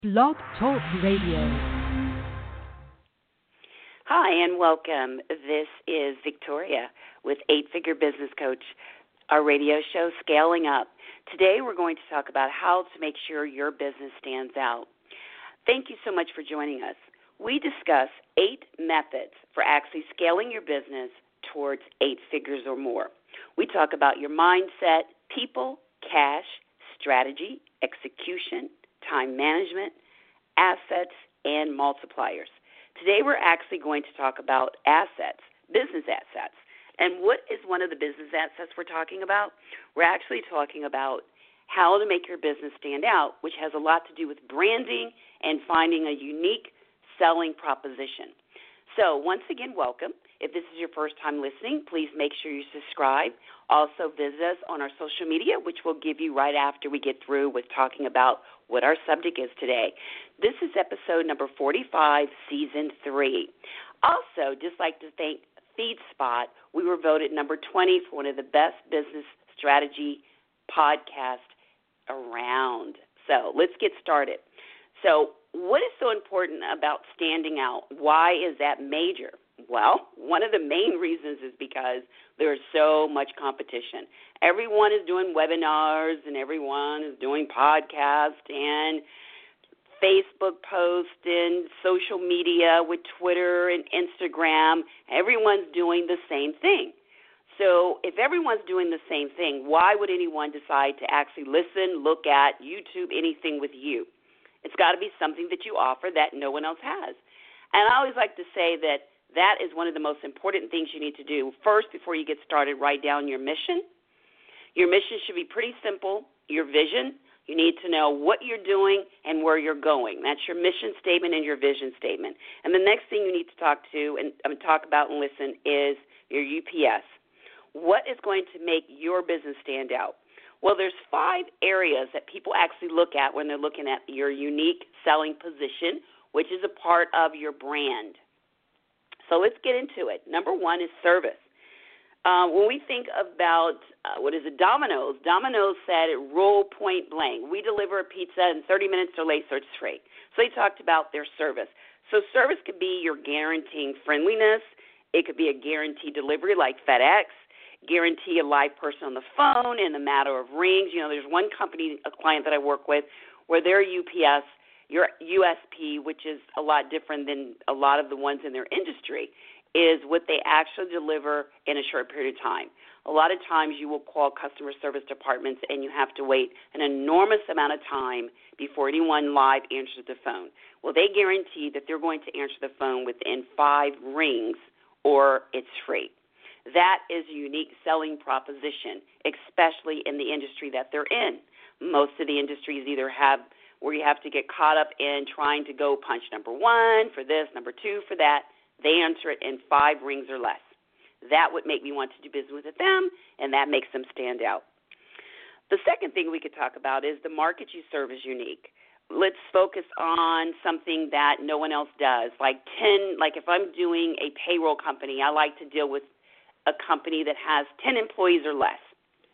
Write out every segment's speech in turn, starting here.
Blog Talk Radio. Hi, and welcome. This is Victoria with Eight Figure Business Coach, our radio show, Scaling Up. Today we're going to talk about how to make sure your business stands out. Thank you so much for joining us. We discuss 8 methods for actually scaling your business towards 8 figures or more. We talk about your mindset, people, cash, strategy, execution, time management, assets, and multipliers. Today we're actually going to talk about assets, business assets. And what is one of the business assets we're talking about? We're actually talking about how to make your business stand out, which has a lot to do with branding and finding a unique selling proposition. So once again, welcome. If this is your first time listening, please make sure you subscribe. Also visit us on our social media, which we'll give you right after we get through with talking about what our subject is today. This is episode number 45, season 3. Also, just like to thank FeedSpot. We were voted number 20 for one of the best business strategy podcasts around. So let's get started. So what is so important about standing out? Why is that major? Well, one of the main reasons is because there's so much competition. Everyone is doing webinars and everyone is doing podcasts and Facebook posts and social media with Twitter and Instagram. Everyone's doing the same thing. So if everyone's doing the same thing, why would anyone decide to actually listen, look at YouTube, anything with you? It's got to be something that you offer that no one else has. And I always like to say that is one of the most important things you need to do. First, before you get started, write down your mission. Your mission should be pretty simple. Your vision, you need to know what you're doing and where you're going. That's your mission statement and your vision statement. And the next thing you need to talk about and listen is your UPS. What is going to make your business stand out? Well, there's 5 areas that people actually look at when they're looking at your unique selling position, which is a part of your brand. So let's get into it. Number 1 is service. When we think about, Domino's said it rule point blank, we deliver a pizza in 30 minutes or late, so it's free. So they talked about their service. So service could be your guaranteeing friendliness. It could be a guaranteed delivery like FedEx, guarantee a live person on the phone in a matter of rings. You know, there's one company, a client that I work with, where their UPS, your USP, which is a lot different than a lot of the ones in their industry, is what they actually deliver in a short period of time. A lot of times you will call customer service departments and you have to wait an enormous amount of time before anyone live answers the phone. Well, they guarantee that they're going to answer the phone within 5 rings or it's free. That is a unique selling proposition, especially in the industry that they're in. Most of the industries either have where you have to get caught up in trying to go punch number 1 for this, number 2 for that. They answer it in 5 rings or less. That would make me want to do business with them, and that makes them stand out. The second thing we could talk about is the market you serve is unique. Let's focus on something that no one else does. Like if I'm doing a payroll company, I like to deal with a company that has 10 employees or less.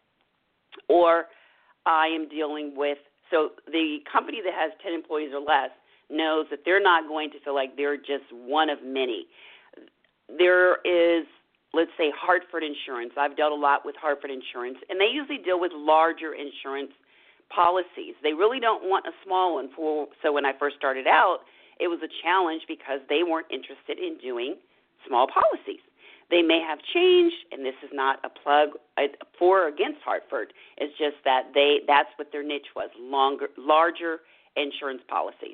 Or I am dealing with, so the company that has 10 employees or less knows that they're not going to feel like they're just one of many. There is, let's say, Hartford Insurance. I've dealt a lot with Hartford Insurance, and they usually deal with larger insurance policies. They really don't want a small one. So when I first started out, it was a challenge because they weren't interested in doing small policies. They may have changed, and this is not a plug for or against Hartford. It's just that that's what their niche was, larger insurance policies.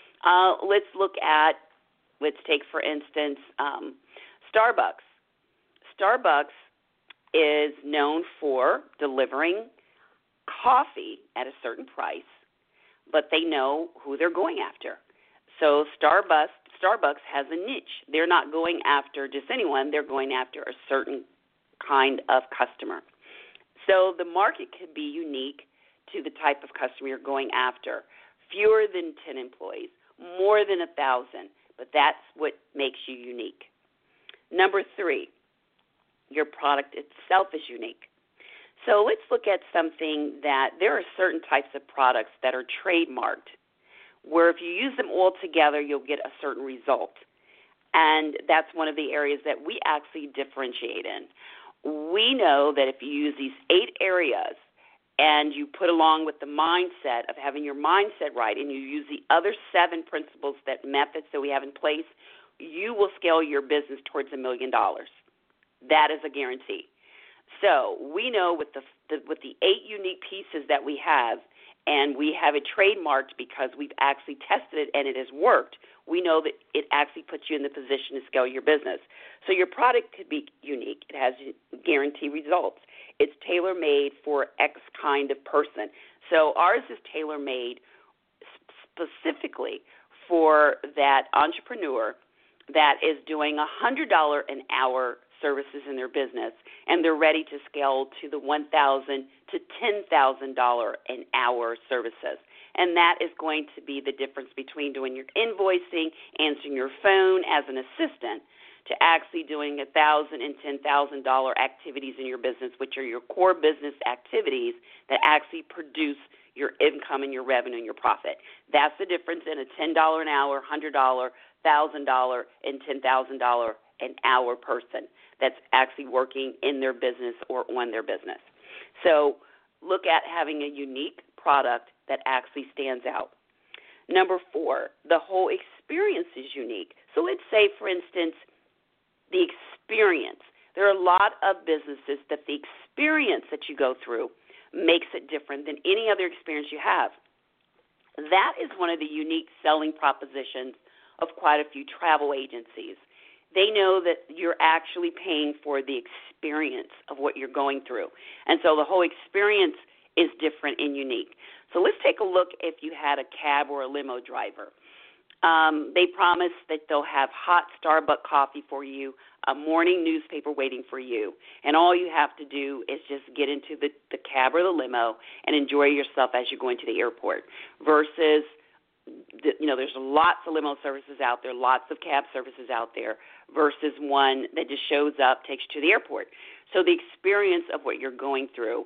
Let's take, for instance, Starbucks. Starbucks is known for delivering coffee at a certain price, but they know who they're going after. So Starbucks has a niche. They're not going after just anyone. They're going after a certain kind of customer. So the market could be unique to the type of customer you're going after. Fewer than 10 employees, more than 1,000, but that's what makes you unique. Number 3, your product itself is unique. So let's look at something that there are certain types of products that are trademarked. where if you use them all together, you'll get a certain result. And that's one of the areas that we actually differentiate in. We know that if you use these 8 areas and you put along with the mindset of having your mindset right, and you use the other 7 principles, methods that we have in place, you will scale your business towards $1 million. That is a guarantee. So we know with the 8 unique pieces that we have, and we have it trademarked because we've actually tested it and it has worked, we know that it actually puts you in the position to scale your business. So your product could be unique. It has guaranteed results. It's tailor-made for X kind of person. So ours is tailor-made specifically for that entrepreneur that is doing $100 an hour services in their business, and they're ready to scale to the $1,000 to $10,000 an hour services. And that is going to be the difference between doing your invoicing, answering your phone as an assistant, to actually doing $1,000 and $10,000 activities in your business, which are your core business activities that actually produce your income and your revenue and your profit. That's the difference in a $10 an hour, $100, $1,000, and $10,000 an hour person that's actually working in their business or on their business. So look at having a unique product that actually stands out. Number 4, the whole experience is unique. So let's say, for instance, the experience. There are a lot of businesses that the experience that you go through makes it different than any other experience you have. That is one of the unique selling propositions of quite a few travel agencies. They know that you're actually paying for the experience of what you're going through. And so the whole experience is different and unique. So let's take a look if you had a cab or a limo driver. They promise that they'll have hot Starbucks coffee for you, a morning newspaper waiting for you, and all you have to do is just get into the cab or the limo and enjoy yourself as you're going to the airport versus there's lots of limo services out there, lots of cab services out there versus one that just shows up, takes you to the airport. So the experience of what you're going through,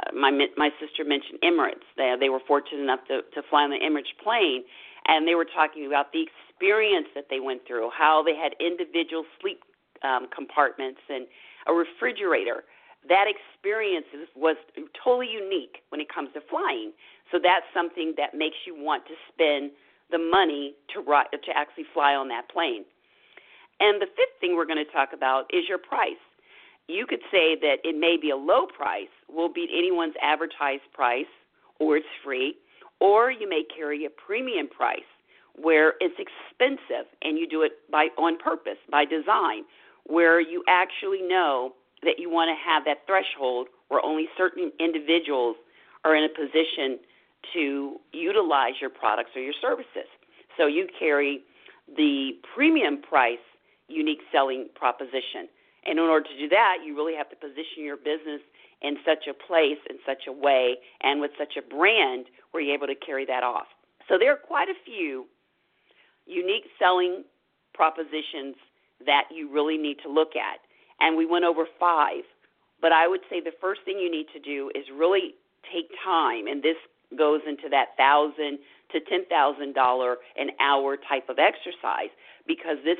my sister mentioned Emirates. They were fortunate enough to fly on the Emirates plane, and they were talking about the experience that they went through, how they had individual sleep compartments and a refrigerator. That experience was totally unique when it comes to flying. So that's something that makes you want to spend the money to actually fly on that plane. And the 5th thing we're going to talk about is your price. You could say that it may be a low price, will beat anyone's advertised price, or it's free, or you may carry a premium price where it's expensive and you do it on purpose, by design, where you actually know that you want to have that threshold where only certain individuals are in a position to utilize your products or your services. So you carry the premium price unique selling proposition. And in order to do that, you really have to position your business in such a place, in such a way, and with such a brand where you're able to carry that off. So there are quite a few unique selling propositions that you really need to look at. And we went over 5. But I would say the first thing you need to do is really take time, and this goes into that $1,000 to $10,000 an hour type of exercise, because this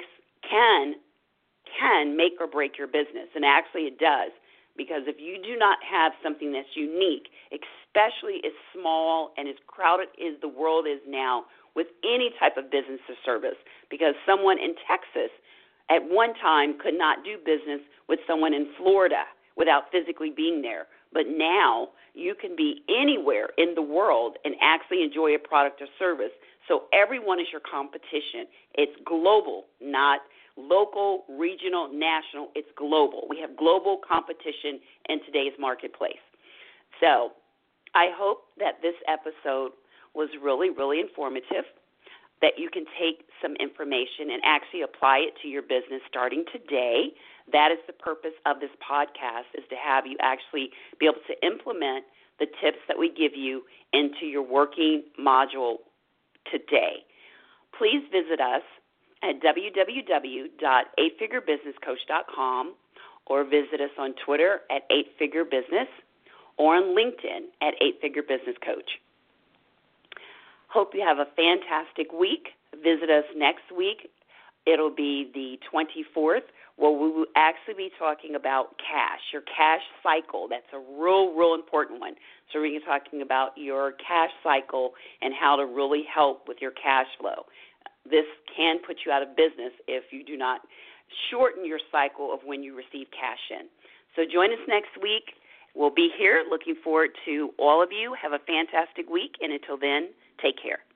can make or break your business, and actually it does, because if you do not have something that's unique, especially as small and as crowded as the world is now with any type of business or service, because someone in Texas at one time could not do business with someone in Florida without physically being there. But now you can be anywhere in the world and actually enjoy a product or service. So everyone is your competition. It's global, not local, regional, national. It's global. We have global competition in today's marketplace. So I hope that this episode was really, really informative, that you can take some information and actually apply it to your business starting today. That is the purpose of this podcast, is to have you actually be able to implement the tips that we give you into your working module today. Please visit us at www.eightfigurebusinesscoach.com, or visit us on Twitter at 8figurebusiness, or on LinkedIn at 8figurebusinesscoach. Hope you have a fantastic week. Visit us next week. It'll be the 24th. Well, we will actually be talking about cash, your cash cycle. That's a real important one. So we're talking about your cash cycle and how to really help with your cash flow. This can put you out of business if you do not shorten your cycle of when you receive cash in. So join us next week. We'll be here. Looking forward to all of you. Have a fantastic week, and until then, take care.